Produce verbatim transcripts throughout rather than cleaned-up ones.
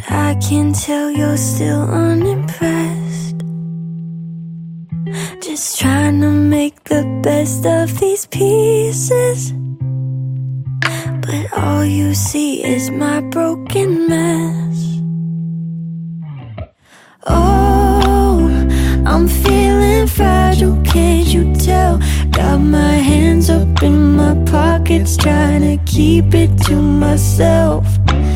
I can tell you're still unimpressed. Just trying to make the best of these pieces, but all you see is my broken mess. Oh, I'm feeling fragile, can't you tell? Got my hands up in my pockets, trying to keep it to myself.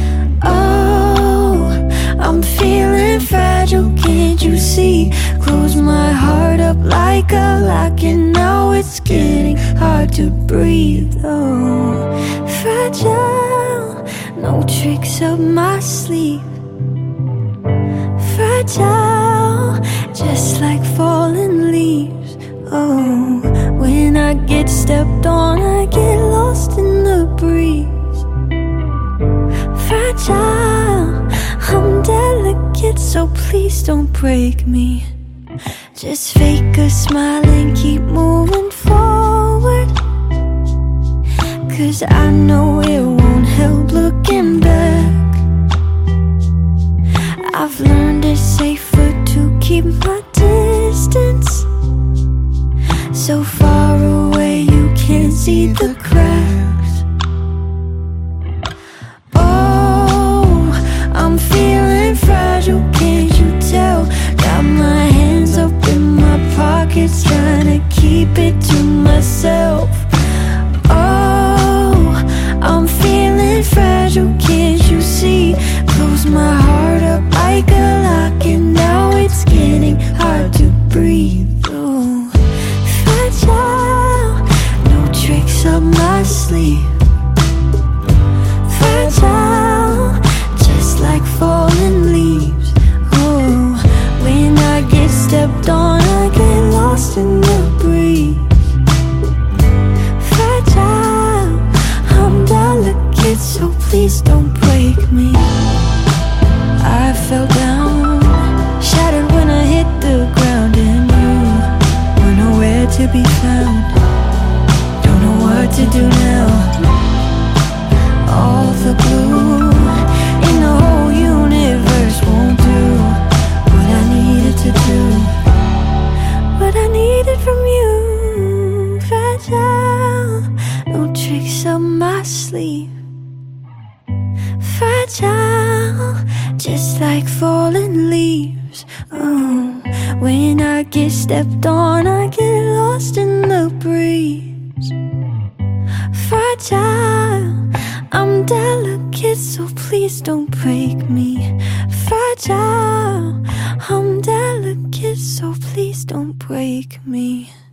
Oh, I'm feeling fragile, can't you see? Close my heart up like a lock, and now it's getting hard to breathe. Oh, fragile, no tricks up my sleeve. Fragile, just like falling leaves. Oh, when I get stepped on, I get lost in the breeze. Fragile, I'm delicate, so please don't break me. Just fake a smile and keep moving forward, 'cause I know it won't help looking back. I've learned it's safer to keep my distance, so far away you can't see the cracks. Oh, I'm feeling fragile, can't you tell? Got my hands up in my pockets, trying to keep it to myself. Oh, I'm feeling fragile, can't you see? Close my heart up like a lock, and now it's getting hard to breathe. Oh, fragile, no tricks up my sleeve. Fragile, just like falling leaves. Oh, when I get stepped on, I get lost in the breeze. Fragile, I'm delicate, so please don't break me. I fell down, shattered when I hit the ground, and you were nowhere to be found. Don't know what to do now. All the glue in the whole universe won't do what I needed to do, what I needed from you. Fragile, no tricks up my sleeve. Fragile, just like falling leaves. Oh, when I get stepped on, I get lost in the breeze. Fragile, I'm delicate, so please don't break me. Fragile, I'm delicate, so please don't break me.